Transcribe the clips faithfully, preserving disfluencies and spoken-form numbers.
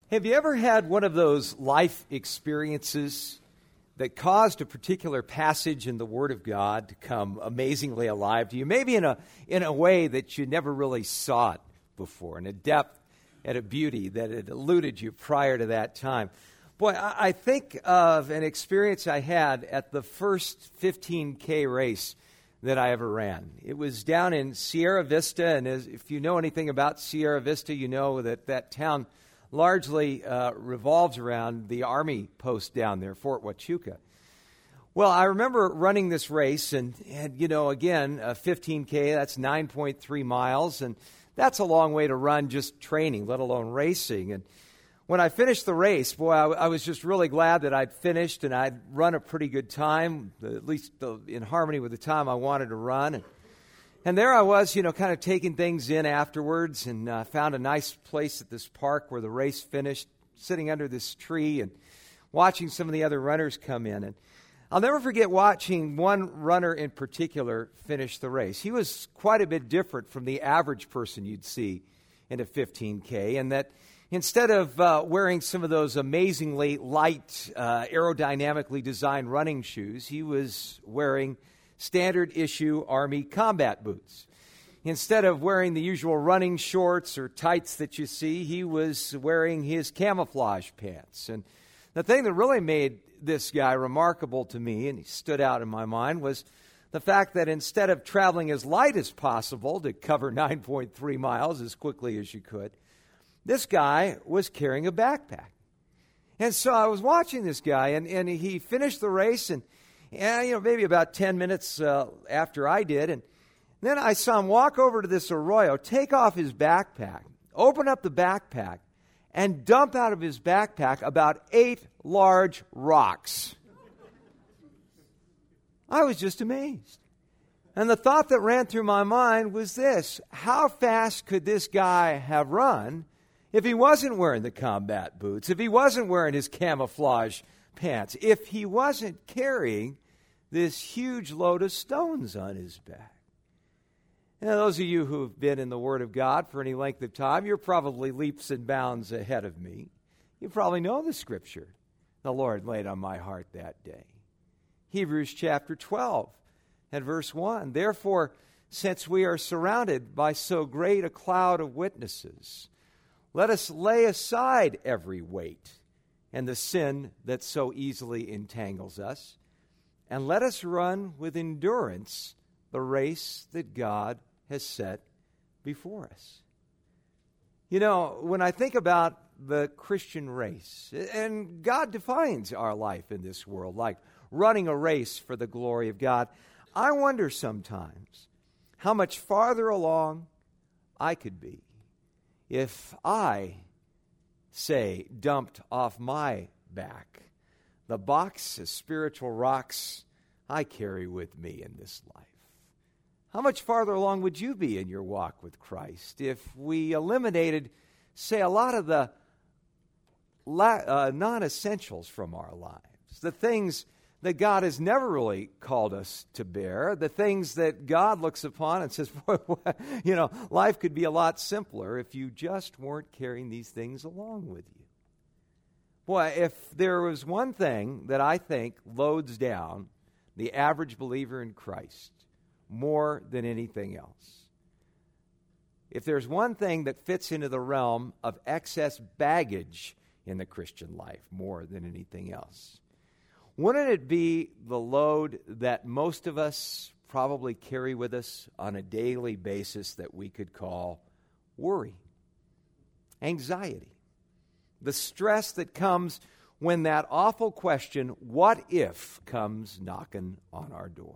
Have you ever had one of those life experiences that caused a particular passage in the Word of God to come amazingly alive to you? Maybe in a in a way that you never really saw it before, in a depth and a beauty that had eluded you prior to that time. Boy, I, I think of an experience I had at the first fifteen K race that I ever ran. It was down in Sierra Vista, and as, if you know anything about Sierra Vista, you know that that town largely uh, revolves around the Army post down there, Fort Huachuca. Well, I remember running this race, and, and you know, again, uh, fifteen K, that's nine point three miles, and that's a long way to run just training, let alone racing. And when I finished the race, boy, I, I was just really glad that I'd finished, and I'd run a pretty good time, at least uh, in harmony with the time I wanted to run. And, And there I was, you know, kind of taking things in afterwards, and uh, found a nice place at this park where the race finished, sitting under this tree and watching some of the other runners come in. And I'll never forget watching one runner in particular finish the race. He was quite a bit different from the average person you'd see in a fifteen K, and that instead of uh, wearing some of those amazingly light, uh, aerodynamically designed running shoes, he was wearing standard issue Army combat boots. Instead of wearing the usual running shorts or tights that you see, he was wearing his camouflage pants. And the thing that really made this guy remarkable to me, and he stood out in my mind, was the fact that instead of traveling as light as possible to cover nine point three miles as quickly as you could, this guy was carrying a backpack. And so I was watching this guy, and, and he finished the race, and And, you know, maybe about ten minutes uh, after I did. And then I saw him walk over to this arroyo, take off his backpack, open up the backpack, and dump out of his backpack about eight large rocks. I was just amazed. And the thought that ran through my mind was this: how fast could this guy have run if he wasn't wearing the combat boots, if he wasn't wearing his camouflage pants, if he wasn't carrying this huge load of stones on his back? Now, those of you who have been in the Word of God for any length of time, you're probably leaps and bounds ahead of me. You probably know the scripture the Lord laid on my heart that day. Hebrews chapter twelve and verse one. Therefore, since we are surrounded by so great a cloud of witnesses, let us lay aside every weight and the sin that so easily entangles us, and let us run with endurance the race that God has set before us. You know, when I think about the Christian race, and God defines our life in this world like running a race for the glory of God, I wonder sometimes how much farther along I could be if I, say, dumped off my back the box of spiritual rocks I carry with me in this life. How much farther along would you be in your walk with Christ if we eliminated, say, a lot of the la- uh, non-essentials from our lives, the things that God has never really called us to bear, the things that God looks upon and says, boy, you know, life could be a lot simpler if you just weren't carrying these things along with you. Boy, if there was one thing that I think loads down the average believer in Christ more than anything else, if there's one thing that fits into the realm of excess baggage in the Christian life more than anything else, wouldn't it be the load that most of us probably carry with us on a daily basis that we could call worry, anxiety, the stress that comes when that awful question, what if, comes knocking on our door?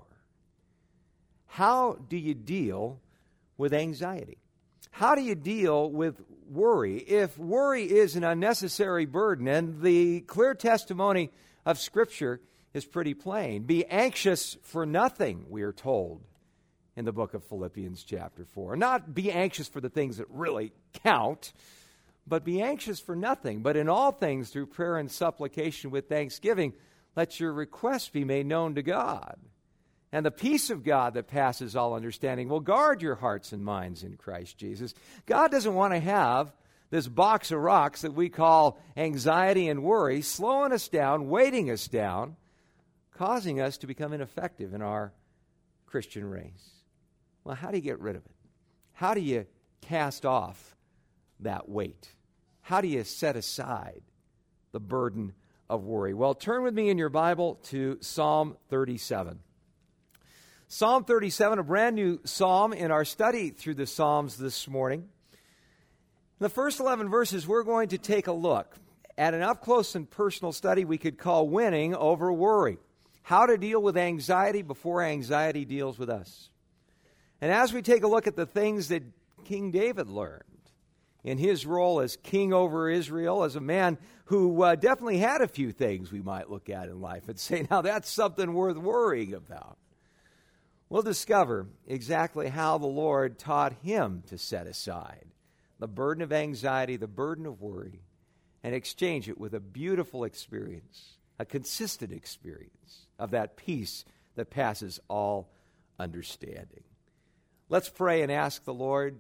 How do you deal with anxiety? How do you deal with worry if worry is an unnecessary burden? And the clear testimony of Scripture is pretty plain. Be anxious for nothing, we are told in the book of Philippians chapter four. Not be anxious for the things that really count, but be anxious for nothing. But in all things, through prayer and supplication with thanksgiving, let your requests be made known to God. And the peace of God that passes all understanding will guard your hearts and minds in Christ Jesus. God doesn't want to have this box of rocks that we call anxiety and worry, slowing us down, weighting us down, causing us to become ineffective in our Christian race. Well, how do you get rid of it? How do you cast off that weight? How do you set aside the burden of worry? Well, turn with me in your Bible to Psalm thirty-seven. Psalm thirty-seven, a brand new psalm in our study through the Psalms this morning. In the first eleven verses, we're going to take a look at an up-close and personal study we could call Winning Over Worry. How to deal with anxiety before anxiety deals with us. And as we take a look at the things that King David learned in his role as king over Israel, as a man who uh, definitely had a few things we might look at in life and say, now that's something worth worrying about. We'll discover exactly how the Lord taught him to set aside the burden of anxiety, the burden of worry, and exchange it with a beautiful experience, a consistent experience of that peace that passes all understanding. Let's pray and ask the Lord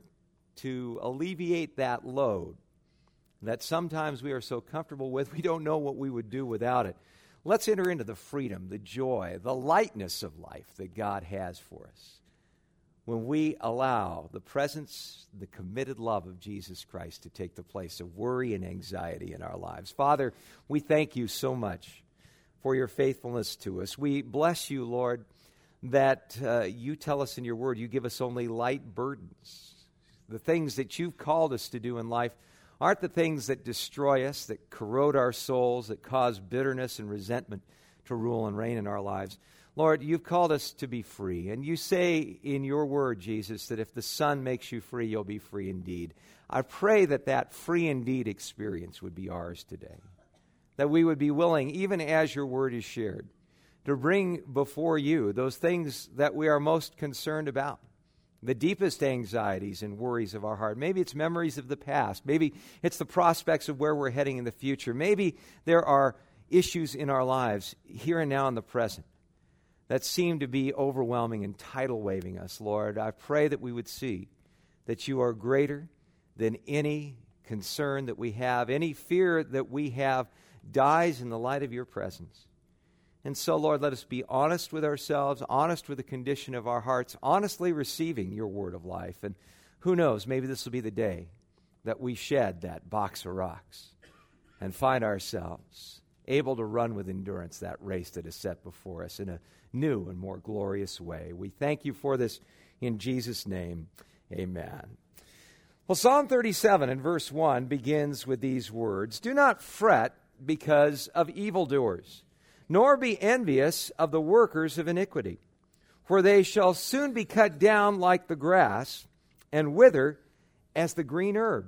to alleviate that load that sometimes we are so comfortable with, we don't know what we would do without it. Let's enter into the freedom, the joy, the lightness of life that God has for us when we allow the presence, the committed love of Jesus Christ to take the place of worry and anxiety in our lives. Father, we thank you so much for your faithfulness to us. We bless you, Lord, that uh, you tell us in your word you give us only light burdens. The things that you've called us to do in life aren't the things that destroy us, that corrode our souls, that cause bitterness and resentment to rule and reign in our lives. Lord, you've called us to be free. And you say in your word, Jesus, that if the Son makes you free, you'll be free indeed. I pray that that free indeed experience would be ours today. That we would be willing, even as your word is shared, to bring before you those things that we are most concerned about. The deepest anxieties and worries of our heart. Maybe it's memories of the past. Maybe it's the prospects of where we're heading in the future. Maybe there are issues in our lives here and now in the present that seem to be overwhelming and tidal waving us, Lord. I pray that we would see that you are greater than any concern that we have. Any fear that we have dies in the light of your presence. And so, Lord, let us be honest with ourselves, honest with the condition of our hearts, honestly receiving your word of life. And who knows, maybe this will be the day that we shed that box of rocks and find ourselves able to run with endurance that race that is set before us in a new and more glorious way. We thank you for this in Jesus' name. Amen. Well, Psalm thirty-seven in verse one begins with these words, "Do not fret because of evildoers, nor be envious of the workers of iniquity, for they shall soon be cut down like the grass and wither as the green herb."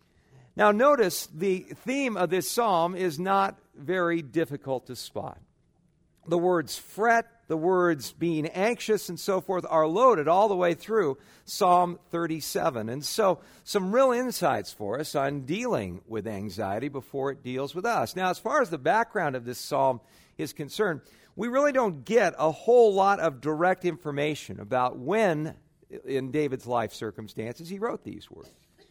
Now notice the theme of this psalm is not very difficult to spot. The words fret, the words being anxious and so forth are loaded all the way through Psalm thirty-seven. And so some real insights for us on dealing with anxiety before it deals with us. Now, as far as the background of this psalm is concerned, we really don't get a whole lot of direct information about when in David's life circumstances he wrote these words.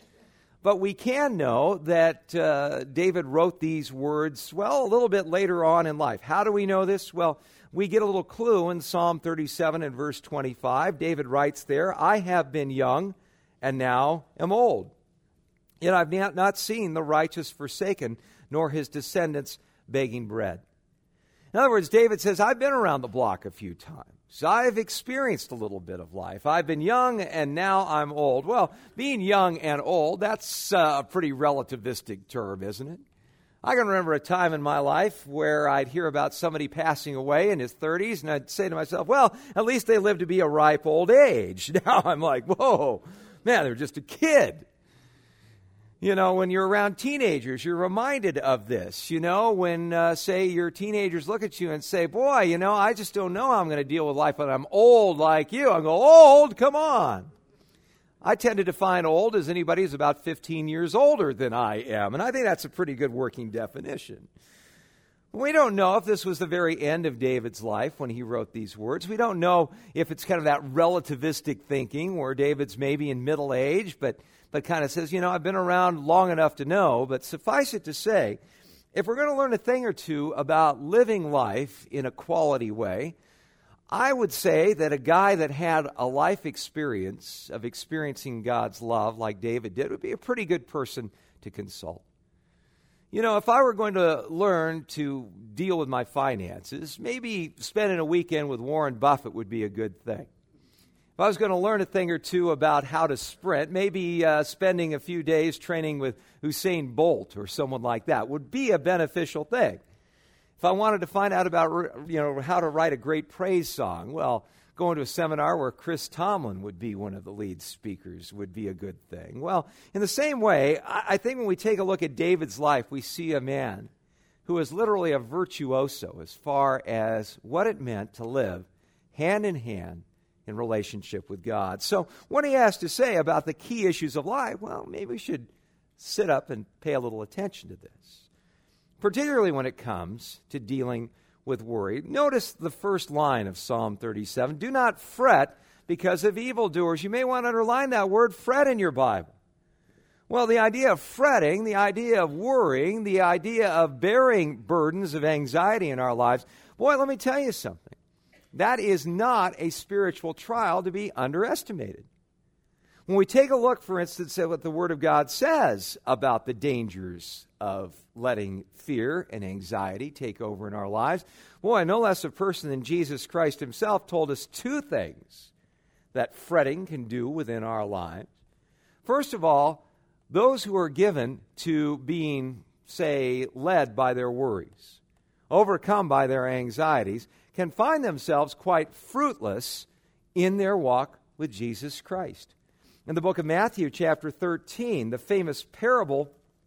But we can know that uh, David wrote these words, well, a little bit later on in life. How do we know this? Well, we get a little clue in Psalm thirty-seven and verse twenty-five. David writes there, "I have been young and now am old. Yet I've not seen the righteous forsaken, nor his descendants begging bread." In other words, David says, I've been around the block a few times. I've experienced a little bit of life. I've been young and now I'm old. Well, being young and old, that's a pretty relativistic term, isn't it? I can remember a time in my life where I'd hear about somebody passing away in his thirties, and I'd say to myself, well, at least they lived to be a ripe old age. Now I'm like, whoa, man, they're just a kid. You know, when you're around teenagers, you're reminded of this. You know, when, uh, say, your teenagers look at you and say, boy, you know, I just don't know how I'm going to deal with life when I'm old like you. I go, old? Come on. I tend to define old as anybody who's about fifteen years older than I am, and I think that's a pretty good working definition. We don't know if this was the very end of David's life when he wrote these words. We don't know if it's kind of that relativistic thinking where David's maybe in middle age, but, but kind of says, you know, I've been around long enough to know. But suffice it to say, if we're going to learn a thing or two about living life in a quality way, I would say that a guy that had a life experience of experiencing God's love like David did would be a pretty good person to consult. You know, if I were going to learn to deal with my finances, maybe spending a weekend with Warren Buffett would be a good thing. If I was going to learn a thing or two about how to sprint, maybe uh, spending a few days training with Usain Bolt or someone like that would be a beneficial thing. If I wanted to find out about, you know, how to write a great praise song, well, going to a seminar where Chris Tomlin would be one of the lead speakers would be a good thing. Well, in the same way, I think when we take a look at David's life, we see a man who is literally a virtuoso as far as what it meant to live hand in hand in relationship with God. So what he has to say about the key issues of life, well, maybe we should sit up and pay a little attention to this, particularly when it comes to dealing with worry. Notice the first line of Psalm thirty-seven. Do not fret because of evildoers. You may want to underline that word fret in your Bible. Well, the idea of fretting, the idea of worrying, the idea of bearing burdens of anxiety in our lives, boy, let me tell you something. That is not a spiritual trial to be underestimated. When we take a look, for instance, at what the Word of God says about the dangers of letting fear and anxiety take over in our lives, boy, no less a person than Jesus Christ himself told us two things that fretting can do within our lives. First of all, those who are given to being, say, led by their worries, overcome by their anxieties, can find themselves quite fruitless in their walk with Jesus Christ. In the book of Matthew, chapter thirteen, the famous parable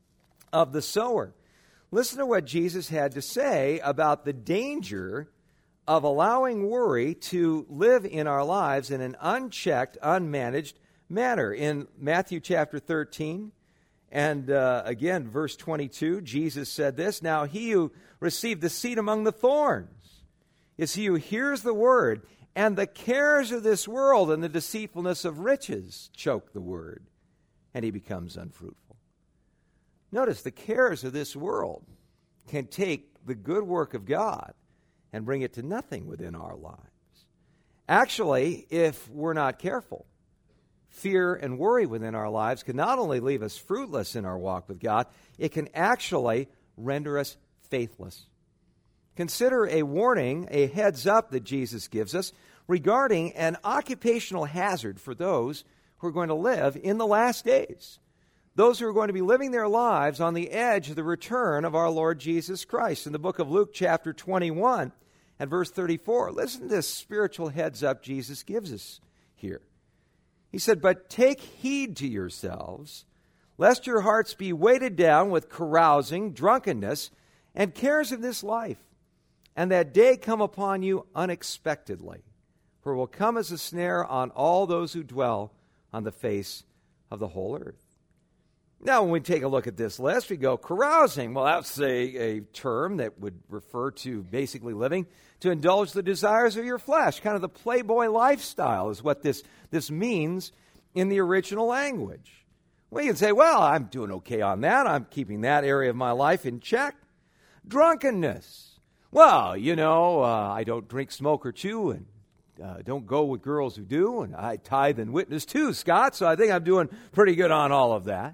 of the sower, listen to what Jesus had to say about the danger of allowing worry to live in our lives in an unchecked, unmanaged manner. In Matthew chapter thirteen, and uh, again, verse twenty-two, Jesus said this, "Now he who received the seed among the thorns is he who hears the word, and the cares of this world and the deceitfulness of riches choke the word, and he becomes unfruitful." Notice the cares of this world can take the good work of God and bring it to nothing within our lives. Actually, if we're not careful, fear and worry within our lives can not only leave us fruitless in our walk with God, it can actually render us faithless. Consider a warning, a heads up that Jesus gives us regarding an occupational hazard for those who are going to live in the last days. Those who are going to be living their lives on the edge of the return of our Lord Jesus Christ. In the book of Luke chapter twenty-one and verse thirty-four, listen to this spiritual heads up Jesus gives us here. He said, "But take heed to yourselves, lest your hearts be weighted down with carousing, drunkenness, and cares of this life, and that day come upon you unexpectedly. For it will come as a snare on all those who dwell on the face of the whole earth." Now, when we take a look at this list, we go, carousing. Well, that's a, a term that would refer to basically living to indulge the desires of your flesh. Kind of the playboy lifestyle is what this, this means in the original language. Well, you can say, well, I'm doing okay on that. I'm keeping that area of my life in check. Drunkenness. Well, you know, uh, I don't drink, smoke, or chew, and uh, don't go with girls who do, and I tithe and witness too, Scott, so I think I'm doing pretty good on all of that.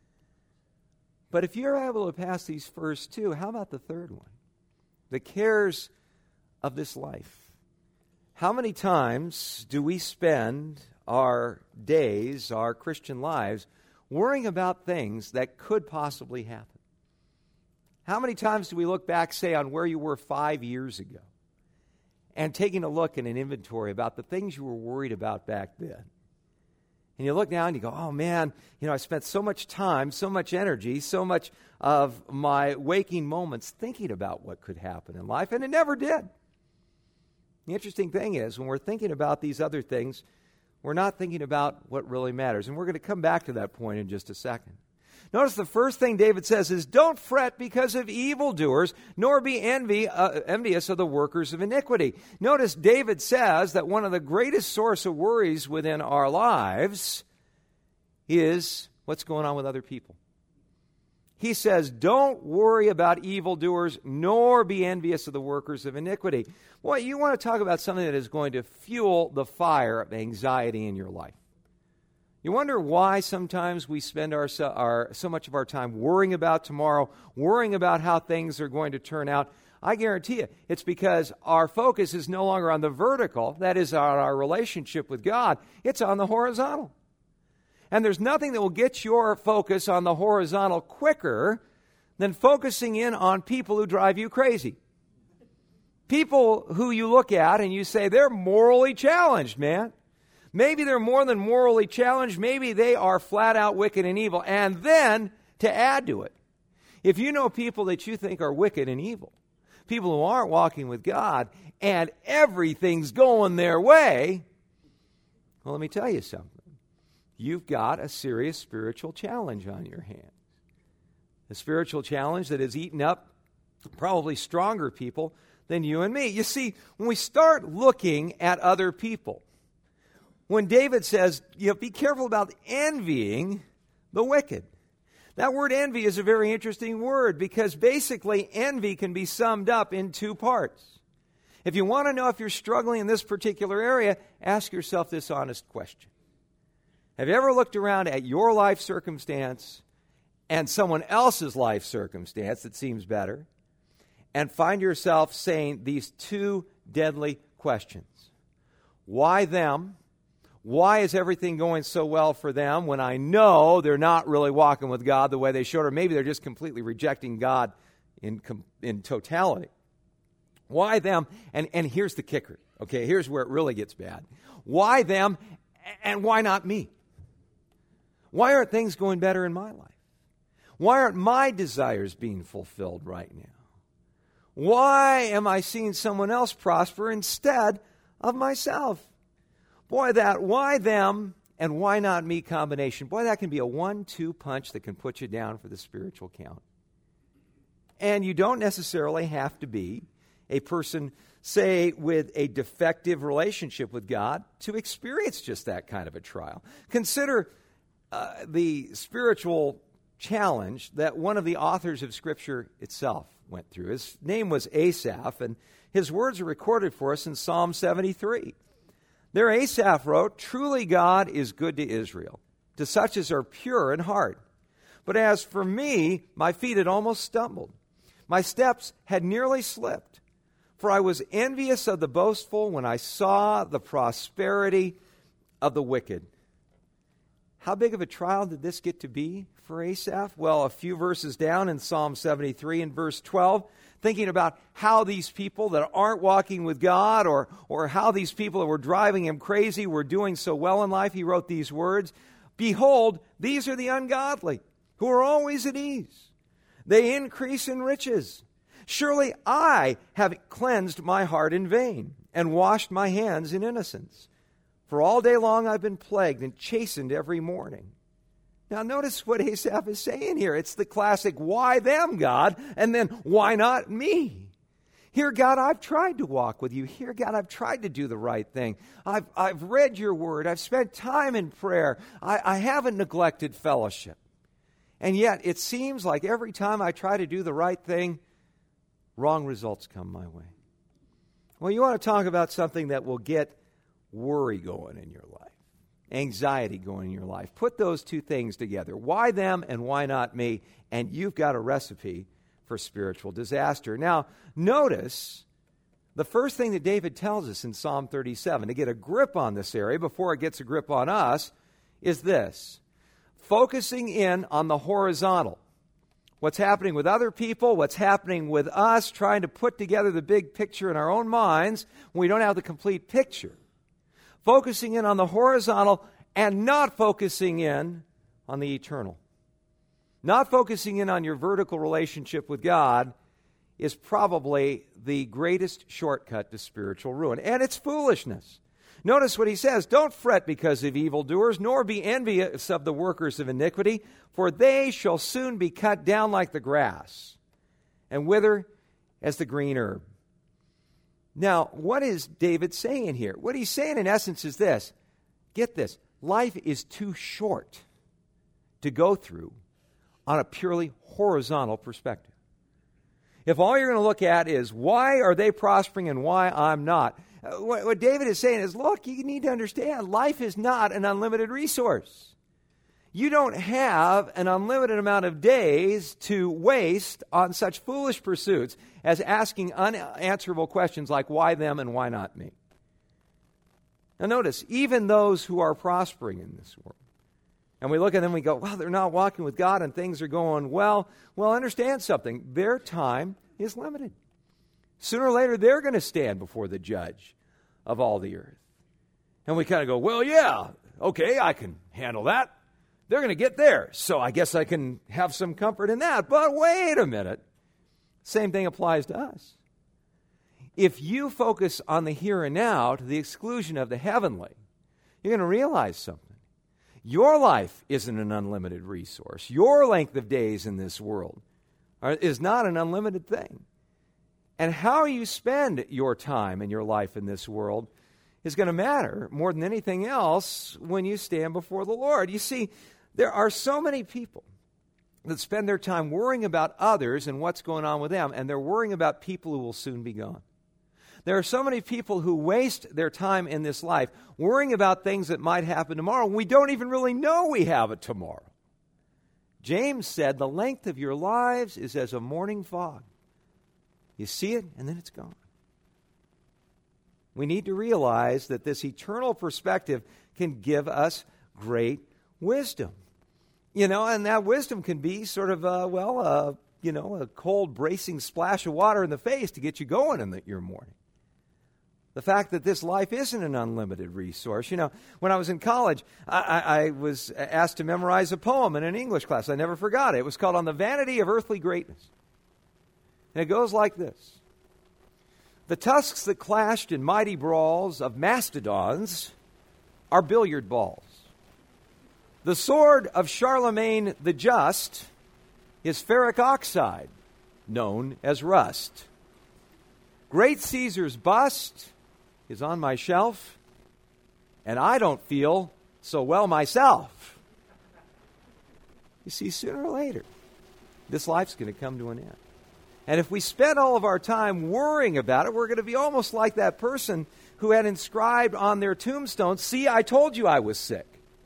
But if you're able to pass these first two, how about the third one? The cares of this life. How many times do we spend our days, our Christian lives, worrying about things that could possibly happen? How many times do we look back, say, on where you were five years ago and taking a look in an inventory about the things you were worried about back then? And you look down and you go, oh man, you know, I spent so much time, so much energy, so much of my waking moments thinking about what could happen in life, and it never did. The interesting thing is, when we're thinking about these other things, we're not thinking about what really matters. And we're going to come back to that point in just a second. Notice the first thing David says is, don't fret because of evildoers, nor be envy, uh, envious of the workers of iniquity. Notice David says that one of the greatest source of worries within our lives is what's going on with other people. He says, don't worry about evildoers, nor be envious of the workers of iniquity. Boy, you want to talk about something that is going to fuel the fire of anxiety in your life. You wonder why sometimes we spend our, our so much of our time worrying about tomorrow, worrying about how things are going to turn out. I guarantee you, it's because our focus is no longer on the vertical, that is on our relationship with God. It's on the horizontal. And there's nothing that will get your focus on the horizontal quicker than focusing in on people who drive you crazy. People who you look at and you say, they're morally challenged, man. Maybe they're more than morally challenged. Maybe they are flat out wicked and evil. And then, to add to it, if you know people that you think are wicked and evil, people who aren't walking with God, and everything's going their way, well, let me tell you something. You've got a serious spiritual challenge on your hands. A spiritual challenge that has eaten up probably stronger people than you and me. You see, when we start looking at other people, when David says, you know, be careful about envying the wicked. That word envy is a very interesting word because basically envy can be summed up in two parts. If you want to know if you're struggling in this particular area, ask yourself this honest question. Have you ever looked around at your life circumstance and someone else's life circumstance that seems better and find yourself saying these two deadly questions? Why them? Why is everything going so well for them when I know they're not really walking with God the way they should, or maybe they're just completely rejecting God in, in totality? Why them? And, and here's the kicker. Okay, here's where it really gets bad. Why them and why not me? Why aren't things going better in my life? Why aren't my desires being fulfilled right now? Why am I seeing someone else prosper instead of myself? Boy, that why them and why not me combination, boy, that can be a one two punch that can put you down for the spiritual count. And you don't necessarily have to be a person, say, with a defective relationship with God to experience just that kind of a trial. Consider uh, the spiritual challenge that one of the authors of Scripture itself went through. His name was Asaph, and his words are recorded for us in Psalm seventy-three. There Asaph wrote, "Truly God is good to Israel, to such as are pure in heart. But as for me, my feet had almost stumbled. My steps had nearly slipped. For I was envious of the boastful when I saw the prosperity of the wicked." How big of a trial did this get to be for Asaph? Well, a few verses down in Psalm seventy-three and verse twelve, thinking about how these people that aren't walking with God or, or how these people that were driving him crazy were doing so well in life, he wrote these words, "Behold, these are the ungodly, who are always at ease. They increase in riches. Surely I have cleansed my heart in vain and washed my hands in innocence. For all day long I've been plagued and chastened every morning." Now notice what Asaph is saying here. It's the classic, why them, God? And then, why not me? Here, God, I've tried to walk with you. Here, God, I've tried to do the right thing. I've, I've read your word. I've spent time in prayer. I, I haven't neglected fellowship. And yet, it seems like every time I try to do the right thing, wrong results come my way. Well, you want to talk about something that will get worry going in your life, anxiety going in your life. Put those two things together. Why them and why not me? And you've got a recipe for spiritual disaster. Now, notice the first thing that David tells us in Psalm thirty-seven to get a grip on this area before it gets a grip on us is this: focusing in on the horizontal. What's happening with other people, what's happening with us, trying to put together the big picture in our own minds when we don't have the complete picture. Focusing in on the horizontal and not focusing in on the eternal. Not focusing in on your vertical relationship with God is probably the greatest shortcut to spiritual ruin. And it's foolishness. Notice what he says, don't fret because of evildoers, nor be envious of the workers of iniquity, for they shall soon be cut down like the grass, and wither as the green herb. Now, what is David saying here? What he's saying in essence is this. Get this. Life is too short to go through on a purely horizontal perspective. If all you're going to look at is why are they prospering and why I'm not, what, what David is saying is, look, you need to understand life is not an unlimited resource. You don't have an unlimited amount of days to waste on such foolish pursuits as asking unanswerable questions like why them and why not me. Now notice, even those who are prospering in this world, and we look at them and we go, well, they're not walking with God and things are going well. Well, understand something. Their time is limited. Sooner or later, they're going to stand before the judge of all the earth. And we kind of go, well, yeah, okay, I can handle that. They're going to get there, so I guess I can have some comfort in that. But wait a minute. Same thing applies to us. If you focus on the here and now to the exclusion of the heavenly, you're going to realize something. Your life isn't an unlimited resource. Your length of days in this world are, is not an unlimited thing. And how you spend your time and your life in this world is going to matter more than anything else when you stand before the Lord. You see, there are so many people that spend their time worrying about others and what's going on with them, and they're worrying about people who will soon be gone. There are so many people who waste their time in this life worrying about things that might happen tomorrow. We don't even really know we have it tomorrow. James said, the length of your lives is as a morning fog. You see it, and then it's gone. We need to realize that this eternal perspective can give us great wisdom. You know, and that wisdom can be sort of, uh, well, uh, you know, a cold, bracing splash of water in the face to get you going in the, your morning. The fact that this life isn't an unlimited resource. You know, when I was in college, I, I, I was asked to memorize a poem in an English class. I never forgot it. It was called On the Vanity of Earthly Greatness. And it goes like this. The tusks that clashed in mighty brawls of mastodons are billiard balls. The sword of Charlemagne the Just is ferric oxide, known as rust. Great Caesar's bust is on my shelf, and I don't feel so well myself. You see, sooner or later, this life's going to come to an end. And if we spend all of our time worrying about it, we're going to be almost like that person who had inscribed on their tombstone, see, I told you I was sick.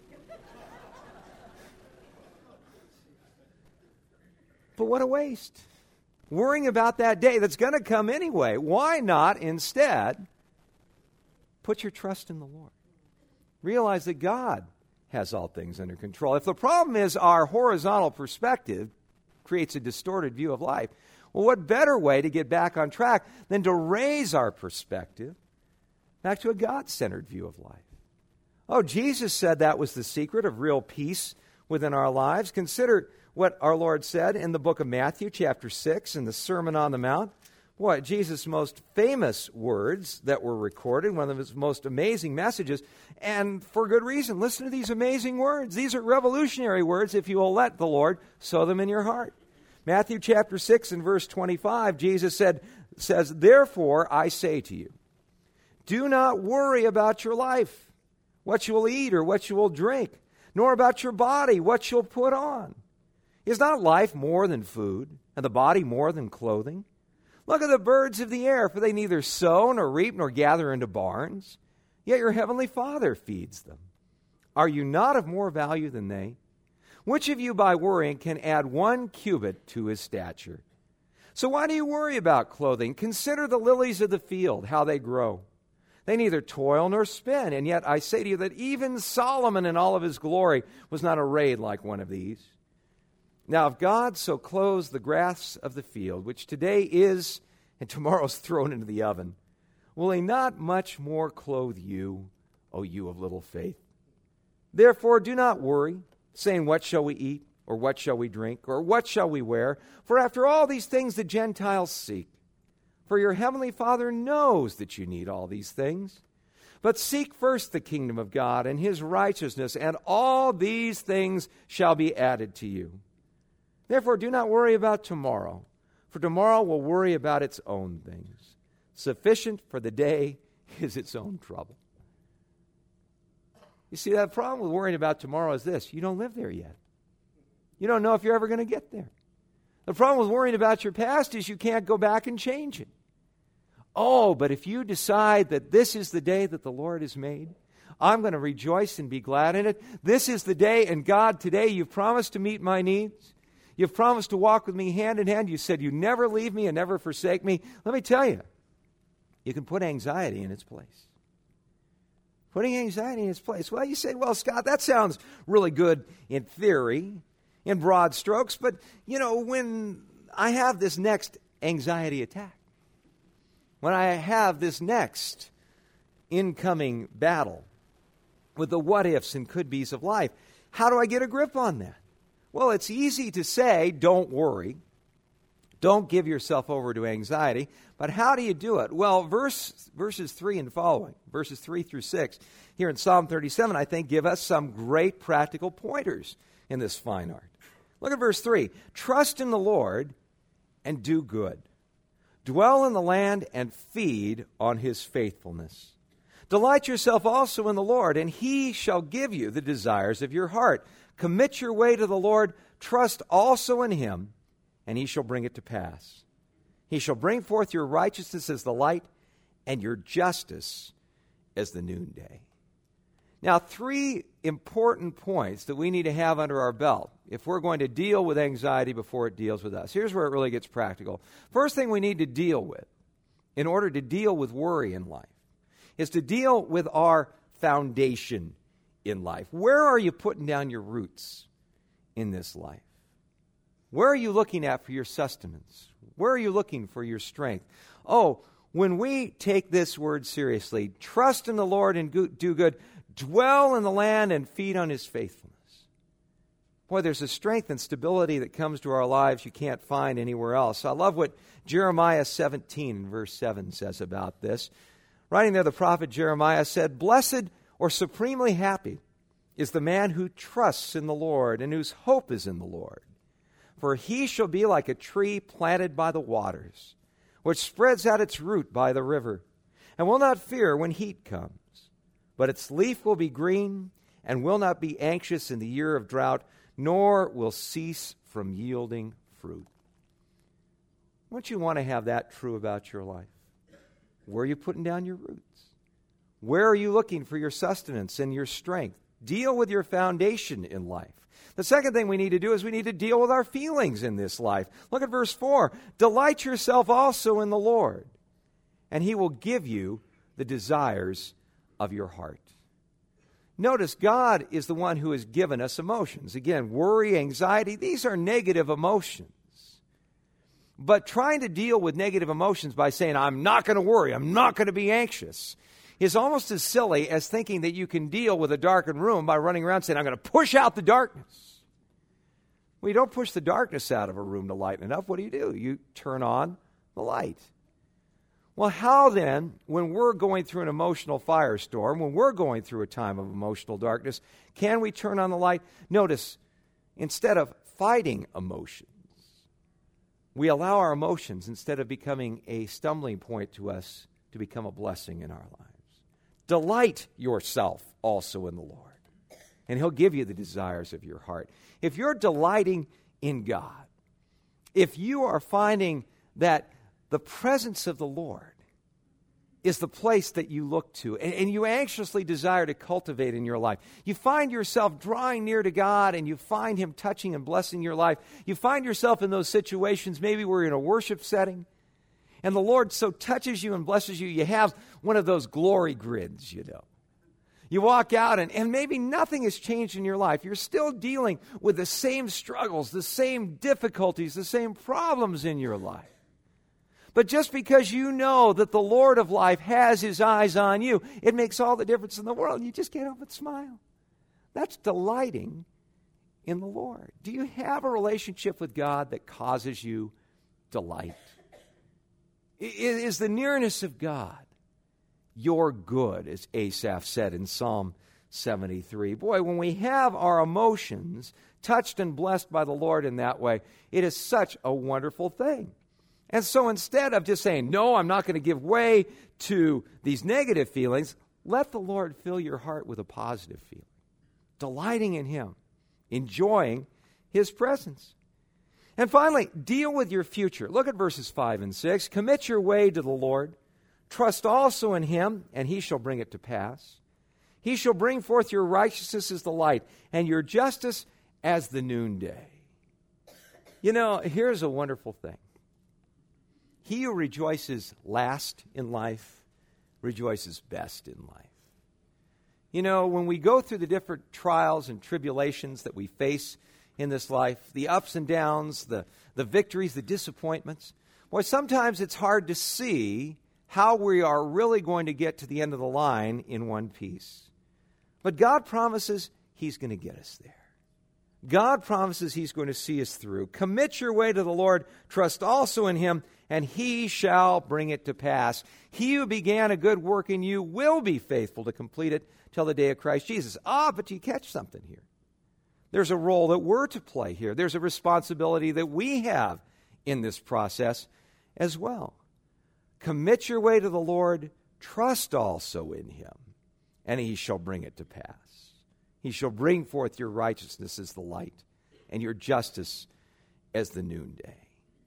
But what a waste. Worrying about that day that's going to come anyway. Why not instead put your trust in the Lord? Realize that God has all things under control. If the problem is our horizontal perspective creates a distorted view of life, well, what better way to get back on track than to raise our perspective back to a God-centered view of life? Oh, Jesus said that was the secret of real peace within our lives. Consider what our Lord said in the book of Matthew, chapter six, in the Sermon on the Mount. What Jesus' most famous words that were recorded, one of his most amazing messages, and for good reason. Listen to these amazing words. These are revolutionary words if you will let the Lord sow them in your heart. Matthew chapter six and verse twenty-five, Jesus said, says, therefore I say to you, do not worry about your life, what you will eat or what you will drink, nor about your body, what you'll put on. Is not life more than food, and the body more than clothing? Look at the birds of the air, for they neither sow nor reap nor gather into barns, yet your heavenly Father feeds them. Are you not of more value than they? Which of you by worrying can add one cubit to his stature? So why do you worry about clothing? Consider the lilies of the field, how they grow. They neither toil nor spin, and yet I say to you that even Solomon in all of his glory was not arrayed like one of these. Now, if God so clothes the grass of the field, which today is and tomorrow is thrown into the oven, will he not much more clothe you, O you of little faith? Therefore, do not worry, saying, what shall we eat, or what shall we drink, or what shall we wear? For after all these things the Gentiles seek. For your heavenly Father knows that you need all these things. But seek first the kingdom of God and his righteousness, and all these things shall be added to you. Therefore, do not worry about tomorrow, for tomorrow will worry about its own things. Sufficient for the day is its own trouble. You see, that problem with worrying about tomorrow is this: you don't live there yet. You don't know if you're ever going to get there. The problem with worrying about your past is you can't go back and change it. Oh, but if you decide that this is the day that the Lord has made, I'm going to rejoice and be glad in it. This is the day, and God, today you've promised to meet my needs. You've promised to walk with me hand in hand. You said you never leave me and never forsake me. Let me tell you, you can put anxiety in its place. Putting anxiety in its place. Well, you say, well, Scott, that sounds really good in theory, in broad strokes, but, you know, when I have this next anxiety attack, when I have this next incoming battle with the what-ifs and could-bes of life, how do I get a grip on that? Well, it's easy to say, don't worry. Don't give yourself over to anxiety. But how do you do it? Well, verse, verses three and following, verses three through six, here in Psalm thirty-seven, I think, give us some great practical pointers in this fine art. Look at verse three. Trust in the Lord and do good. Dwell in the land and feed on his faithfulness. Delight yourself also in the Lord, and he shall give you the desires of your heart. Commit your way to the Lord. Trust also in him, and he shall bring it to pass. He shall bring forth your righteousness as the light, and your justice as the noonday. Now, three important points that we need to have under our belt if we're going to deal with anxiety before it deals with us. Here's where it really gets practical. First thing we need to deal with in order to deal with worry in life is to deal with our foundation in life. Where are you putting down your roots in this life? Where are you looking at for your sustenance? Where are you looking for your strength? Oh, when we take this word seriously, trust in the Lord and do good, dwell in the land and feed on his faithfulness. Boy, there's a strength and stability that comes to our lives you can't find anywhere else. I love what Jeremiah seventeen, verse seven says about this. Writing there, the prophet Jeremiah said, "Blessed or supremely happy is the man who trusts in the Lord and whose hope is in the Lord. For he shall be like a tree planted by the waters, which spreads out its root by the river, and will not fear when heat comes. But its leaf will be green, and will not be anxious in the year of drought, nor will cease from yielding fruit." Don't you want to have that true about your life? Where are you putting down your roots? Where are you looking for your sustenance and your strength? Deal with your foundation in life. The second thing we need to do is we need to deal with our feelings in this life. Look at verse four. Delight yourself also in the Lord, and he will give you the desires of your heart. Notice God is the one who has given us emotions. Again, worry, anxiety, these are negative emotions. But trying to deal with negative emotions by saying, I'm not going to worry, I'm not going to be anxious, is almost as silly as thinking that you can deal with a darkened room by running around saying, I'm going to push out the darkness. Well, you don't push the darkness out of a room to lighten it up. What do you do? You turn on the light. Well, how then, when we're going through an emotional firestorm, when we're going through a time of emotional darkness, can we turn on the light? Notice, instead of fighting emotions, we allow our emotions, instead of becoming a stumbling point to us, to become a blessing in our lives. Delight yourself also in the Lord, and he'll give you the desires of your heart. If you're delighting in God, if you are finding that the presence of the Lord is the place that you look to, and, and you anxiously desire to cultivate in your life, you find yourself drawing near to God, and you find him touching and blessing your life. You find yourself in those situations, maybe we're in a worship setting, and the Lord so touches you and blesses you, you have one of those glory grids, you know. You walk out, and, and maybe nothing has changed in your life. You're still dealing with the same struggles, the same difficulties, the same problems in your life. But just because you know that the Lord of life has his eyes on you, it makes all the difference in the world. You just can't help but smile. That's delighting in the Lord. Do you have a relationship with God that causes you delight? Is the nearness of God your good, as Asaph said in Psalm seventy-three. Boy, when we have our emotions touched and blessed by the Lord in that way, it is such a wonderful thing. And so instead of just saying, no, I'm not going to give way to these negative feelings, let the Lord fill your heart with a positive feeling, delighting in Him, enjoying His presence. And finally, deal with your future. Look at verses five and six. Commit your way to the Lord. Trust also in Him, and He shall bring it to pass. He shall bring forth your righteousness as the light, and your justice as the noonday. You know, here's a wonderful thing. He who rejoices last in life rejoices best in life. You know, when we go through the different trials and tribulations that we face in this life, the ups and downs, the, the victories, the disappointments, boy, sometimes it's hard to see how we are really going to get to the end of the line in one piece. But God promises He's going to get us there. God promises He's going to see us through. Commit your way to the Lord. Trust also in Him, and He shall bring it to pass. He who began a good work in you will be faithful to complete it till the day of Christ Jesus. Ah, but you catch something here. There's a role that we're to play here. There's a responsibility that we have in this process as well. Commit your way to the Lord. Trust also in Him, and He shall bring it to pass. He shall bring forth your righteousness as the light, and your justice as the noonday.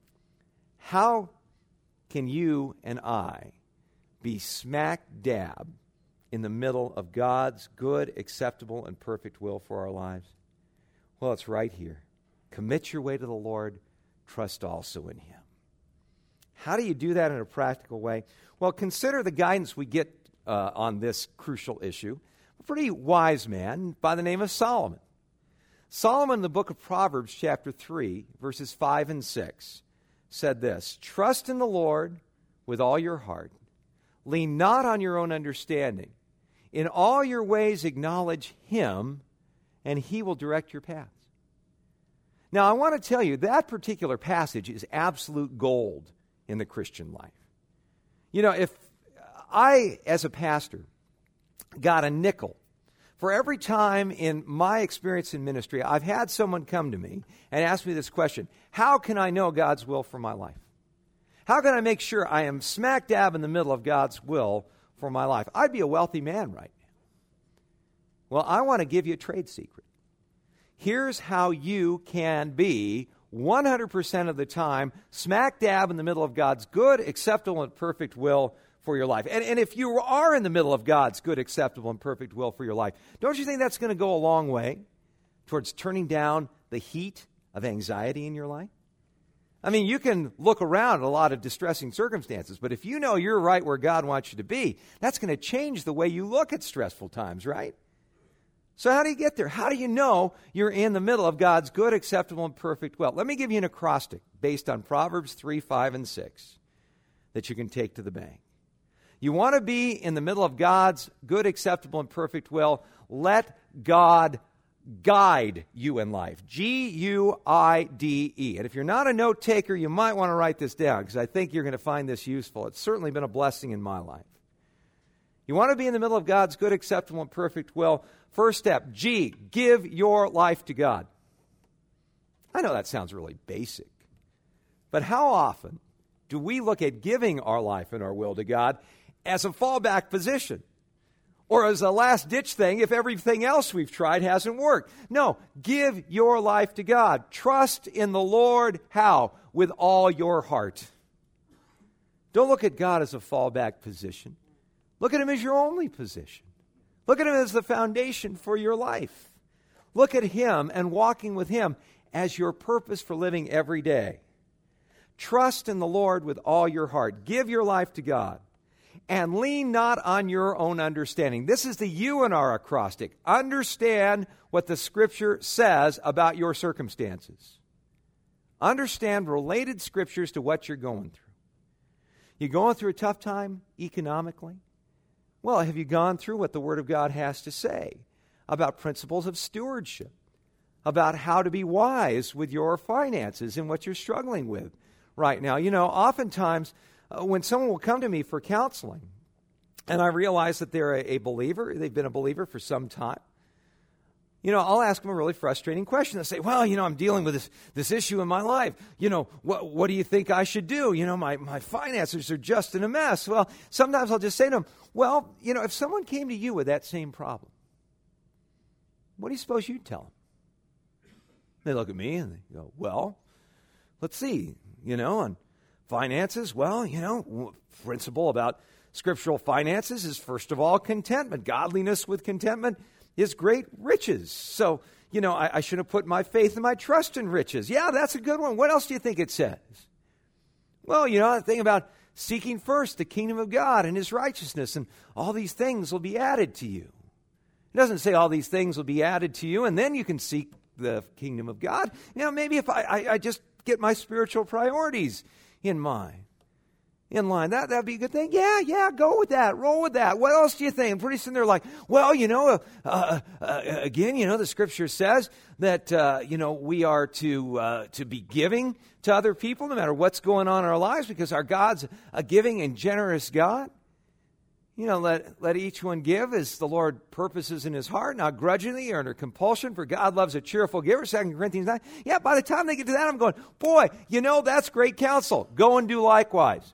How can you and I be smack dab in the middle of God's good, acceptable, and perfect will for our lives? Well, it's right here. Commit your way to the Lord. Trust also in Him. How do you do that in a practical way? Well, consider the guidance we get uh, on this crucial issue. A pretty wise man by the name of Solomon. Solomon in the book of Proverbs, chapter three, verses five and six, said this: Trust in the Lord with all your heart. Lean not on your own understanding. In all your ways acknowledge Him, and He will direct your paths. Now, I want to tell you, that particular passage is absolute gold in the Christian life. You know, if I, as a pastor, got a nickel for every time in my experience in ministry I've had someone come to me and ask me this question: how can I know God's will for my life? How can I make sure I am smack dab in the middle of God's will for my life? I'd be a wealthy man right now. Well, I want to give you a trade secret. Here's how you can be one hundred percent of the time smack dab in the middle of God's good, acceptable, and perfect will for your life. And, and if you are in the middle of God's good, acceptable, and perfect will for your life, don't you think that's going to go a long way towards turning down the heat of anxiety in your life? I mean, you can look around at a lot of distressing circumstances, but if you know you're right where God wants you to be, that's going to change the way you look at stressful times, right? So how do you get there? How do you know you're in the middle of God's good, acceptable, and perfect will? Let me give you an acrostic based on Proverbs three, five, and six that you can take to the bank. You want to be in the middle of God's good, acceptable, and perfect will. Let God guide you in life. G U I D E. And if you're not a note taker, you might want to write this down, because I think you're going to find this useful. It's certainly been a blessing in my life. You want to be in the middle of God's good, acceptable, and perfect will. First step, G, give your life to God. I know that sounds really basic, but how often do we look at giving our life and our will to God as a fallback position, or as a last-ditch thing if everything else we've tried hasn't worked? No, give your life to God. Trust in the Lord. How? With all your heart. Don't look at God as a fallback position. Look at Him as your only position. Look at Him as the foundation for your life. Look at Him and walking with Him as your purpose for living every day. Trust in the Lord with all your heart. Give your life to God. And lean not on your own understanding. This is the you in our acrostic. Understand what the Scripture says about your circumstances. Understand related Scriptures to what you're going through. You going through a tough time economically? Well, have you gone through what the Word of God has to say about principles of stewardship, about how to be wise with your finances and what you're struggling with right now? You know, oftentimes uh, when someone will come to me for counseling, and I realize that they're a, a believer, they've been a believer for some time, you know, I'll ask them a really frustrating question. They'll say, well, you know, I'm dealing with this, this issue in my life. You know, what, what do you think I should do? You know, my, my finances are just in a mess. Well, sometimes I'll just say to them, well, you know, if someone came to you with that same problem, what do you suppose you'd tell them? They look at me and they go, well, let's see, you know, on finances, well, you know, principle about scriptural finances is, first of all, contentment. Godliness with contentment is great riches. So, you know, I, I should have put my faith and my trust in riches. Yeah, that's a good one. What else do you think it says? Well, you know, the thing about seeking first the kingdom of God and his righteousness, and all these things will be added to you. It doesn't say all these things will be added to you, and then you can seek the kingdom of God. You know, maybe if I, I, I just get my spiritual priorities in mind. In line. That that'd be a good thing. Yeah, yeah, go with that. Roll with that. What else do you think? And pretty soon they're like, well, you know, uh, uh, uh, again, you know, the scripture says that, uh, you know, we are to uh, to be giving to other people no matter what's going on in our lives, because our God's a giving and generous God. You know, let, let each one give as the Lord purposes in his heart, not grudgingly or under compulsion, for God loves a cheerful giver, Second Corinthians nine. Yeah, by the time they get to that, I'm going, boy, you know, that's great counsel. Go and do likewise.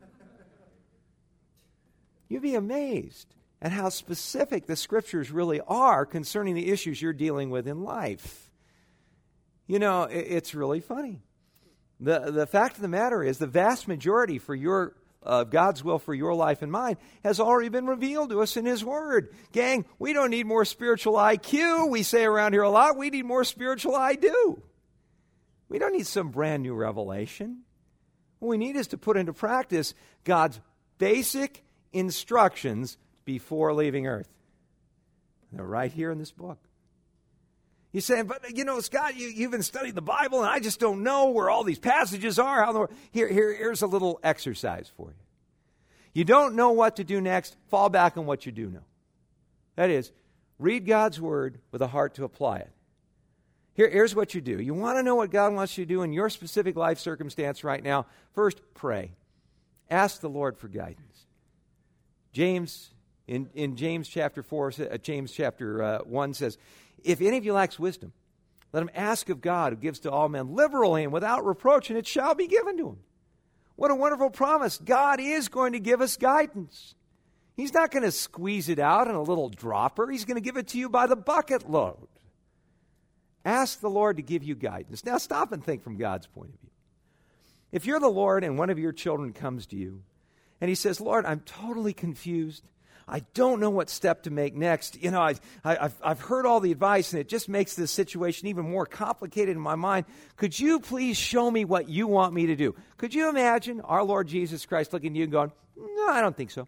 You'd be amazed at how specific the scriptures really are concerning the issues you're dealing with in life. You know, it's really funny. The, the fact of the matter is the vast majority for your uh, God's will for your life and mine has already been revealed to us in his word. Gang, we don't need more spiritual I Q. We say around here a lot, we need more spiritual I do. We don't need some brand new revelation. What we need is to put into practice God's basic instructions before leaving earth. They're right here in this book. You say, but you know, Scott, you, you've been studying the Bible, and I just don't know where all these passages are. How the, here, here, here's a little exercise for you. You don't know what to do next, fall back on what you do know. That is, read God's word with a heart to apply it. Here, here's what you do. You want to know what God wants you to do in your specific life circumstance right now? First, pray. Ask the Lord for guidance. James, in, in James chapter four, uh, James chapter uh, one says, if any of you lacks wisdom, let him ask of God, who gives to all men liberally and without reproach, and it shall be given to him. What a wonderful promise. God is going to give us guidance. He's not going to squeeze it out in a little dropper. He's going to give it to you by the bucket load. Ask the Lord to give you guidance. Now stop and think from God's point of view. If you're the Lord and one of your children comes to you, and he says, Lord, I'm totally confused. I don't know what step to make next. You know, I, I, I've, I've heard all the advice, and it just makes this situation even more complicated in my mind. Could you please show me what you want me to do? Could you imagine our Lord Jesus Christ looking at you and going, no, I don't think so.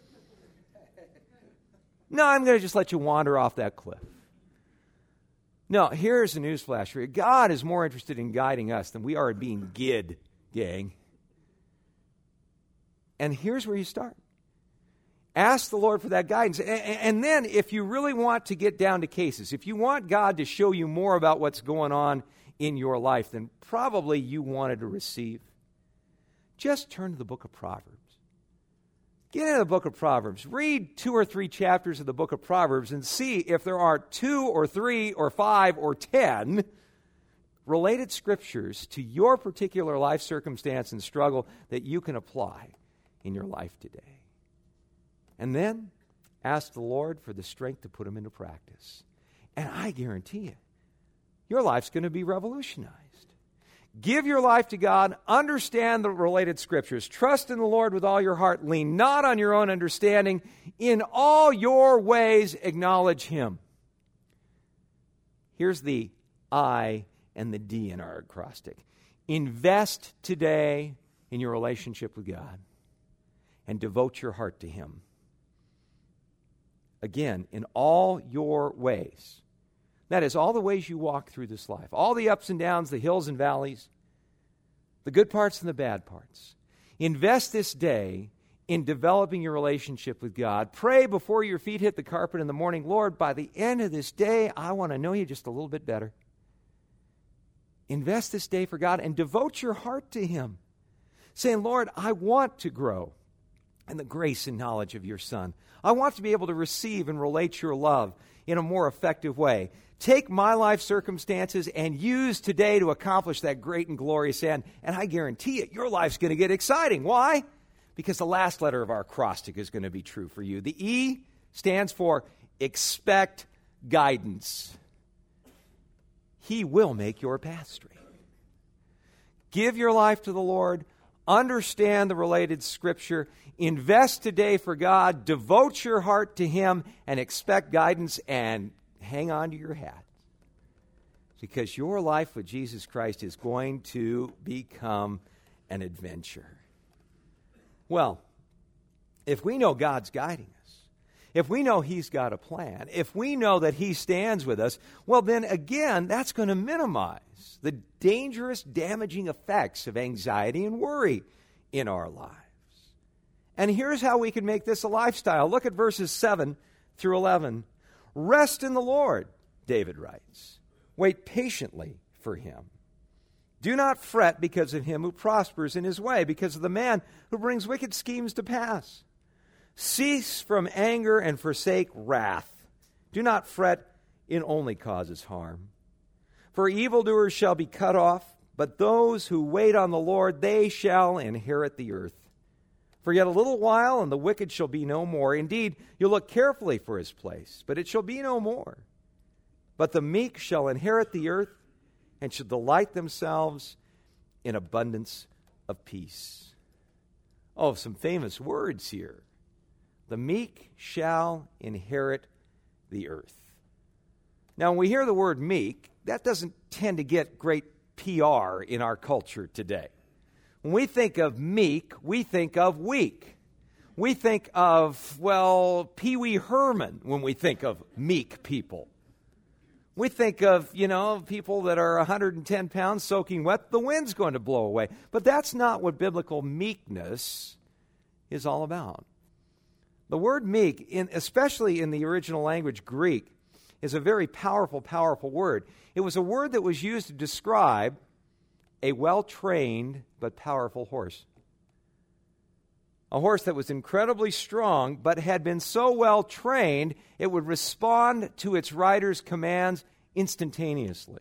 No, I'm going to just let you wander off that cliff. No, here's the newsflash for you. God is more interested in guiding us than we are in being gid, gang. And here's where you start. Ask the Lord for that guidance. And, and then if you really want to get down to cases, if you want God to show you more about what's going on in your life than probably you wanted to receive, just turn to the book of Proverbs. Get into the book of Proverbs. Read two or three chapters of the book of Proverbs and see if there are two or three or five or ten related scriptures to your particular life circumstance and struggle that you can apply in your life today. And then ask the Lord for the strength to put them into practice. And I guarantee you, your life's going to be revolutionized. Give your life to God. Understand the related scriptures. Trust in the Lord with all your heart. Lean not on your own understanding. In all your ways, acknowledge him. Here's the I and the D in our acrostic. Invest today in your relationship with God and devote your heart to him. Again, in all your ways. That is, all the ways you walk through this life. All the ups and downs, the hills and valleys, the good parts and the bad parts. Invest this day in developing your relationship with God. Pray before your feet hit the carpet in the morning, Lord, by the end of this day, I want to know you just a little bit better. Invest this day for God and devote your heart to him. Saying, Lord, I want to grow. and the grace and knowledge of your Son. I want to be able to receive and relate your love in a more effective way. Take my life circumstances and use today to accomplish that great and glorious end. And I guarantee it, your life's going to get exciting. Why? Because the last letter of our acrostic is going to be true for you. The E stands for expect guidance. He will make your path straight. Give your life to the Lord. Understand the related Scripture. Invest today for God. Devote your heart to Him and expect guidance, and hang on to your hat. Because your life with Jesus Christ is going to become an adventure. Well, if we know God's guiding us, if we know He's got a plan, if we know that He stands with us, well then again, that's going to minimize the dangerous, damaging effects of anxiety and worry in our lives. And here's how we can make this a lifestyle. Look at verses seven through eleven. Rest in the Lord, David writes. Wait patiently for Him. Do not fret because of him who prospers in his way, because of the man who brings wicked schemes to pass. Cease from anger and forsake wrath. Do not fret, it only causes harm. For evildoers shall be cut off, but those who wait on the Lord, they shall inherit the earth. For yet a little while, and the wicked shall be no more. Indeed, you'll look carefully for his place, but it shall be no more. But the meek shall inherit the earth, and shall delight themselves in abundance of peace. Oh, some famous words here. The meek shall inherit the earth. Now, when we hear the word meek, that doesn't tend to get great P R in our culture today. When we think of meek, we think of weak. We think of, well, Pee Wee Herman when we think of meek people. We think of, you know, people that are one hundred ten pounds soaking wet, the wind's going to blow away. But that's not what biblical meekness is all about. The word meek, in, especially in the original language Greek, is a very powerful, powerful word. It was a word that was used to describe a well-trained but powerful horse. A horse that was incredibly strong, but had been so well trained, it would respond to its rider's commands instantaneously.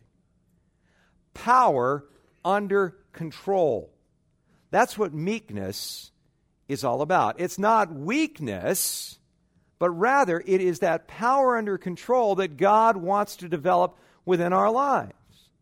Power under control. That's what meekness is all about. It's not weakness, but rather it is that power under control that God wants to develop within our lives.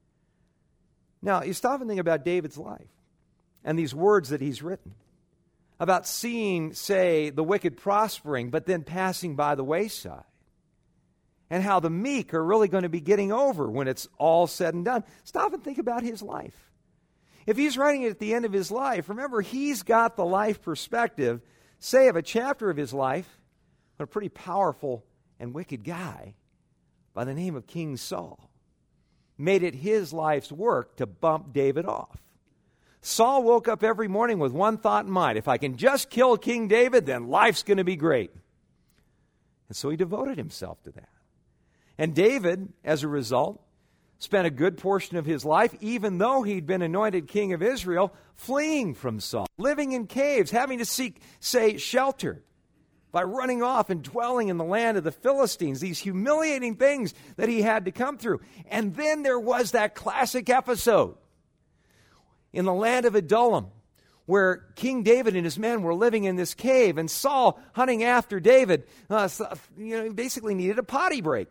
Now, you stop and think about David's life and these words that he's written. About seeing, say, the wicked prospering, but then passing by the wayside. And how the meek are really going to be getting over when it's all said and done. Stop and think about his life. If he's writing it at the end of his life, remember, he's got the life perspective, say, of a chapter of his life, but a pretty powerful and wicked guy by the name of King Saul made it his life's work to bump David off. Saul woke up every morning with one thought in mind. If I can just kill King David, then life's going to be great. And so he devoted himself to that. And David, as a result, spent a good portion of his life, even though he'd been anointed king of Israel, fleeing from Saul, living in caves, having to seek, say, shelter by running off and dwelling in the land of the Philistines, these humiliating things that he had to come through. And then there was that classic episode in the land of Adullam, where King David and his men were living in this cave, and Saul, hunting after David, uh, you know, basically needed a potty break.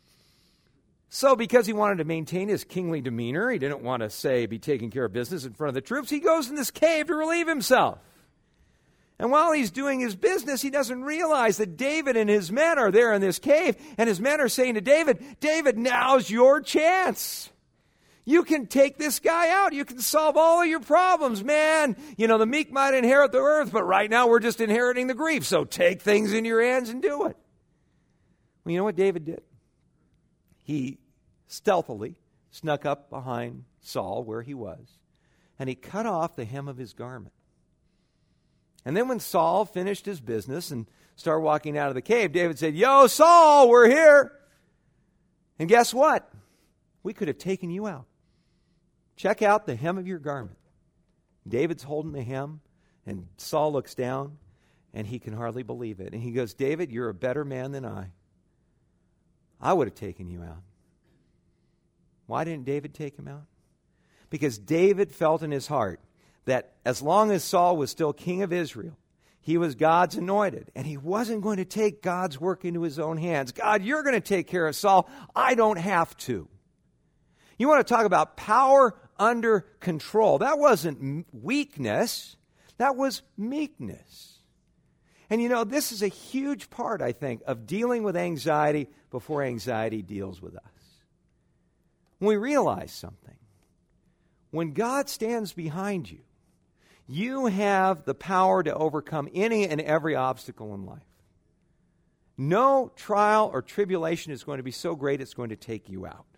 So because he wanted to maintain his kingly demeanor, he didn't want to, say, be taking care of business in front of the troops, he goes in this cave to relieve himself. And while he's doing his business, he doesn't realize that David and his men are there in this cave, and his men are saying to David, David, now's your chance. You can take this guy out. You can solve all of your problems, man. You know, the meek might inherit the earth, but right now we're just inheriting the grief. So take things in your hands and do it. Well, you know what David did? He stealthily snuck up behind Saul where he was, and he cut off the hem of his garment. And then when Saul finished his business and started walking out of the cave, David said, Yo, Saul, we're here. And guess what? We could have taken you out. Check out the hem of your garment. David's holding the hem, and Saul looks down, And he can hardly believe it. And he goes, David, you're a better man than I. I would have taken you out. Why didn't David take him out? Because David felt in his heart that as long as Saul was still king of Israel, he was God's anointed. And he wasn't going to take God's work into his own hands. God, you're going to take care of Saul. I don't have to. You want to talk about power under control. That wasn't weakness. That was meekness. And you know, this is a huge part, I think, of dealing with anxiety before anxiety deals with us. When we realize something, when God stands behind you, you have the power to overcome any and every obstacle in life. No trial or tribulation is going to be so great it's going to take you out.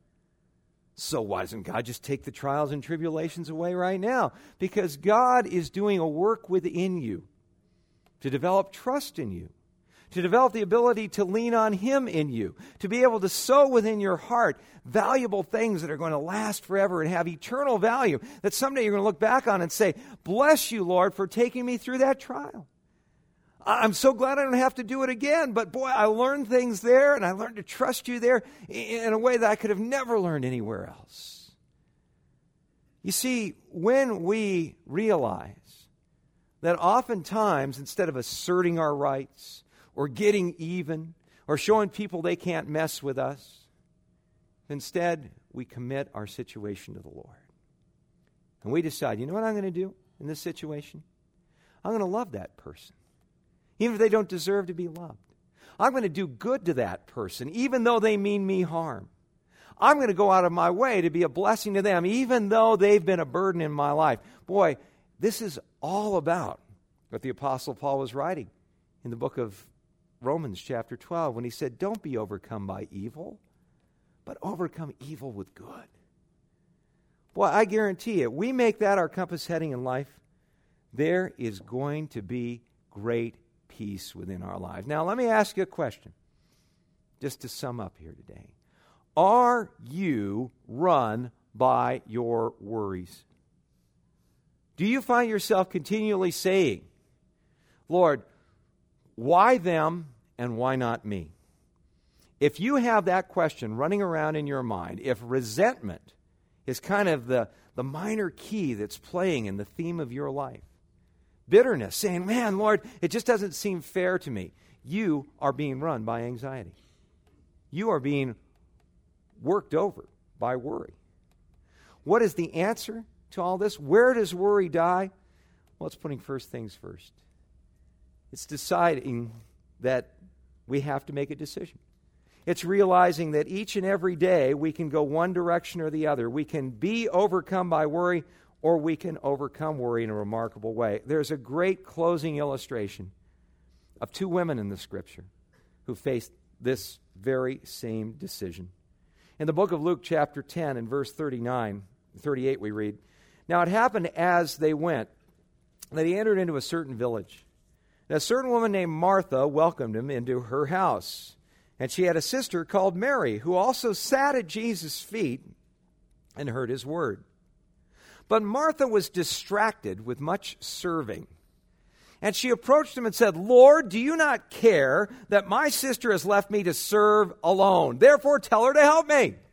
So why doesn't God just take the trials and tribulations away right now? Because God is doing a work within you to develop trust in you, to develop the ability to lean on Him in you, to be able to sow within your heart valuable things that are going to last forever and have eternal value, that someday you're going to look back on and say, bless you, Lord, for taking me through that trial. I'm so glad I don't have to do it again, but boy, I learned things there, and I learned to trust you there in a way that I could have never learned anywhere else. You see, when we realize that oftentimes, instead of asserting our rights or getting even or showing people they can't mess with us, instead we commit our situation to the Lord. And we decide, you know what I'm going to do in this situation? I'm going to love that person, even if they don't deserve to be loved. I'm going to do good to that person, even though they mean me harm. I'm going to go out of my way to be a blessing to them, even though they've been a burden in my life. Boy, this is all about what the Apostle Paul was writing in the book of Romans chapter twelve when he said, don't be overcome by evil, but overcome evil with good. Boy, I guarantee you, we make that our compass heading in life, there is going to be great peace within our lives. Now, let me ask you a question, just to sum up here today. Are you run by your worries? Do you find yourself continually saying, Lord, why them and why not me? If you have that question running around in your mind, if resentment is kind of the, the minor key that's playing in the theme of your life, bitterness, saying, man, Lord, it just doesn't seem fair to me, you are being run by anxiety. You are being worked over by worry. What is the answer to all this? Where does worry die? Well, it's putting first things first. It's deciding that we have to make a decision. It's realizing that each and every day we can go one direction or the other. We can be overcome by worry, or we can overcome worry in a remarkable way. There's a great closing illustration of two women in the Scripture who faced this very same decision. In the book of Luke chapter ten and verse thirty-nine, thirty-eight we read, now it happened as they went that he entered into a certain village. And a certain woman named Martha welcomed him into her house. And she had a sister called Mary, who also sat at Jesus' feet and heard his word. But Martha was distracted with much serving. And she approached him and said, Lord, do you not care that my sister has left me to serve alone? Therefore, tell her to help me. Do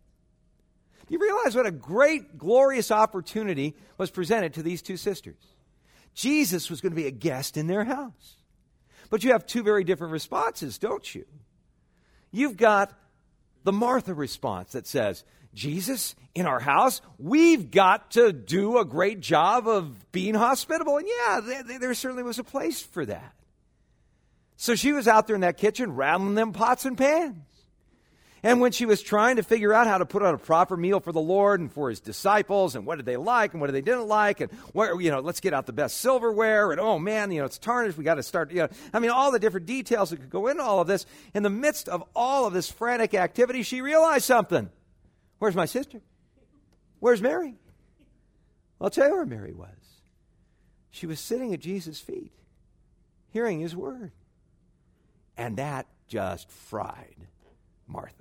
you realize what a great, glorious opportunity was presented to these two sisters? Jesus was going to be a guest in their house. But you have two very different responses, don't you? You've got the Martha response that says, Jesus, in our house, we've got to do a great job of being hospitable. And yeah, there, there certainly was a place for that. So she was out there in that kitchen rattling them pots and pans. And when she was trying to figure out how to put on a proper meal for the Lord and for his disciples, and what did they like and what did they didn't like, and where, you know, let's get out the best silverware, and oh man, you know, it's tarnished, we got to start, you know, I mean, all the different details that could go into all of this. In the midst of all of this frantic activity, she realized something. Where's my sister? Where's Mary? Well, I'll tell you where Mary was. She was sitting at Jesus' feet, hearing his word. And that just fried Martha.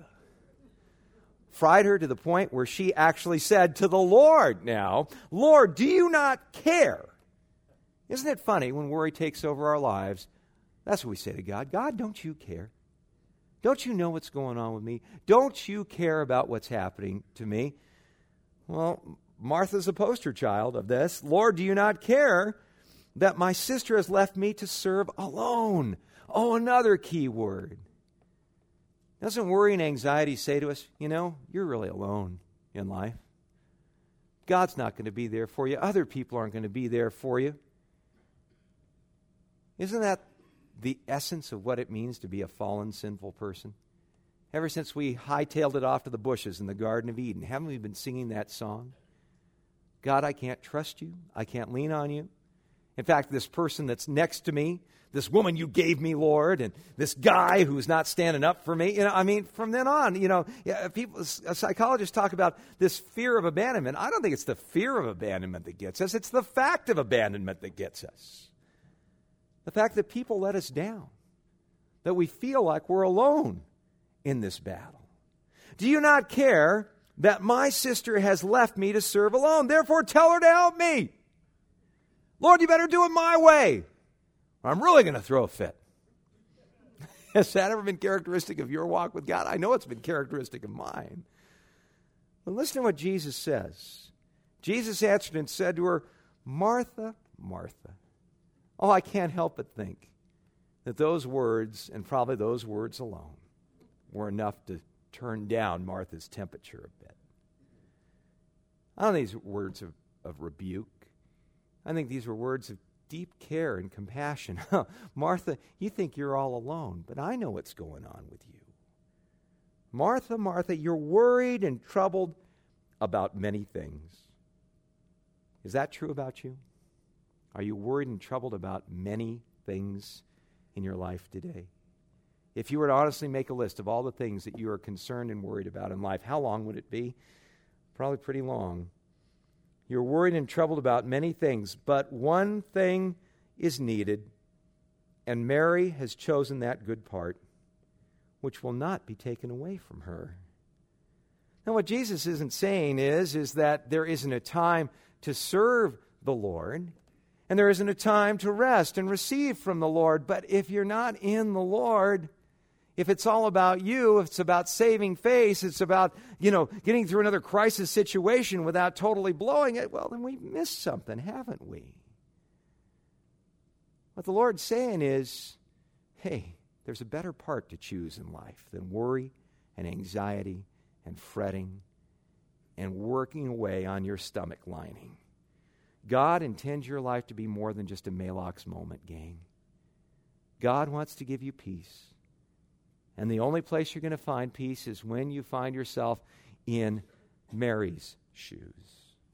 Fried her to the point where she actually said to the Lord now, Lord, do you not care Isn't it funny when worry takes over our lives? That's what we say to God. God, don't you care? Don't you know what's going on with me? Don't you care about what's happening to me? Well, Martha's a poster child of this. Lord, do you not care that my sister has left me to serve alone? Oh, another key word. Doesn't worry and anxiety say to us, you know, you're really alone in life. God's not going to be there for you. Other people aren't going to be there for you. Isn't that the essence of what it means to be a fallen, sinful person? Ever since we hightailed it off to the bushes in the Garden of Eden, haven't we been singing that song? God, I can't trust you. I can't lean on you. In fact, this person that's next to me, this woman you gave me, Lord, and this guy who's not standing up for me, you know, I mean, from then on, you know, yeah, people, psychologists talk about this fear of abandonment. I don't think it's the fear of abandonment that gets us. It's the fact of abandonment that gets us. The fact that people let us down, that we feel like we're alone in this battle. Do you not care that my sister has left me to serve alone? Therefore, tell her to help me. Lord, you better do it my way, or I'm really going to throw a fit. Has that ever been characteristic of your walk with God? I know it's been characteristic of mine. But listen to what Jesus says. Jesus answered and said to her, Martha, Martha. Oh, I can't help but think that those words, and probably those words alone, were enough to turn down Martha's temperature a bit. I don't think these were words of, of rebuke. I think these were words of deep care and compassion. Martha, you think you're all alone, but I know what's going on with you. Martha, Martha, you're worried and troubled about many things. Is that true about you? Are you worried and troubled about many things in your life today? If you were to honestly make a list of all the things that you are concerned and worried about in life, how long would it be? Probably pretty long. You're worried and troubled about many things, but one thing is needed, and Mary has chosen that good part, which will not be taken away from her. Now, what Jesus isn't saying is, is that there isn't a time to serve the Lord, and there isn't a time to rest and receive from the Lord. But if you're not in the Lord, if it's all about you, if it's about saving face, it's about, you know, getting through another crisis situation without totally blowing it, well, then we've missed something, haven't we? What the Lord's saying is, hey, there's a better part to choose in life than worry and anxiety and fretting and working away on your stomach lining. God intends your life to be more than just a Maalox moment, gang. God wants to give you peace. And the only place you're going to find peace is when you find yourself in Mary's shoes,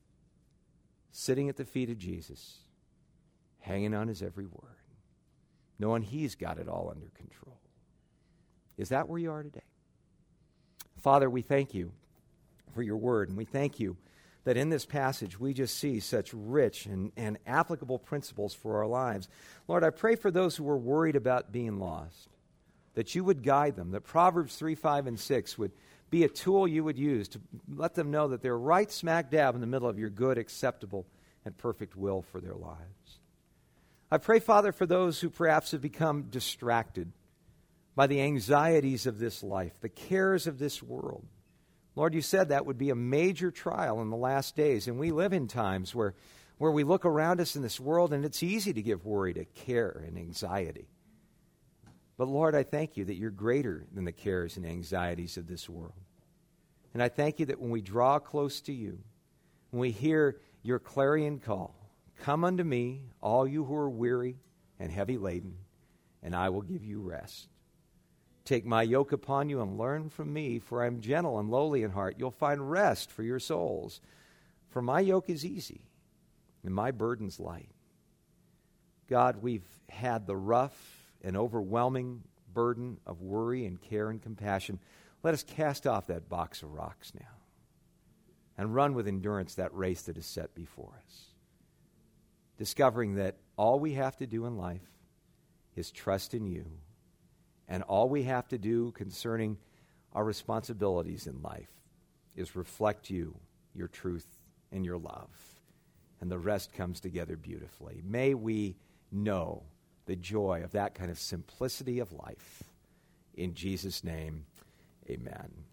sitting at the feet of Jesus, hanging on his every word, knowing he's got it all under control. Is that where you are today? Father, we thank you for your word, and we thank you that in this passage we just see such rich and, and applicable principles for our lives. Lord, I pray for those who are worried about being lost, that you would guide them, that Proverbs three, five, and six would be a tool you would use to let them know that they're right smack dab in the middle of your good, acceptable, and perfect will for their lives. I pray, Father, for those who perhaps have become distracted by the anxieties of this life, the cares of this world. Lord, you said that would be a major trial in the last days, and we live in times where, where we look around us in this world, and it's easy to give worry to care and anxiety. But Lord, I thank you that you're greater than the cares and anxieties of this world. And I thank you that when we draw close to you, when we hear your clarion call, come unto me, all you who are weary and heavy laden, and I will give you rest. Take my yoke upon you and learn from me, for I am gentle and lowly in heart. You'll find rest for your souls. For my yoke is easy and my burden's light. God, we've had the rough and overwhelming burden of worry and care and compassion. Let us cast off that box of rocks now and run with endurance that race that is set before us, discovering that all we have to do in life is trust in you. And all we have to do concerning our responsibilities in life is reflect you, your truth, and your love. and the rest comes together beautifully. May we know the joy of that kind of simplicity of life. In Jesus' name, amen.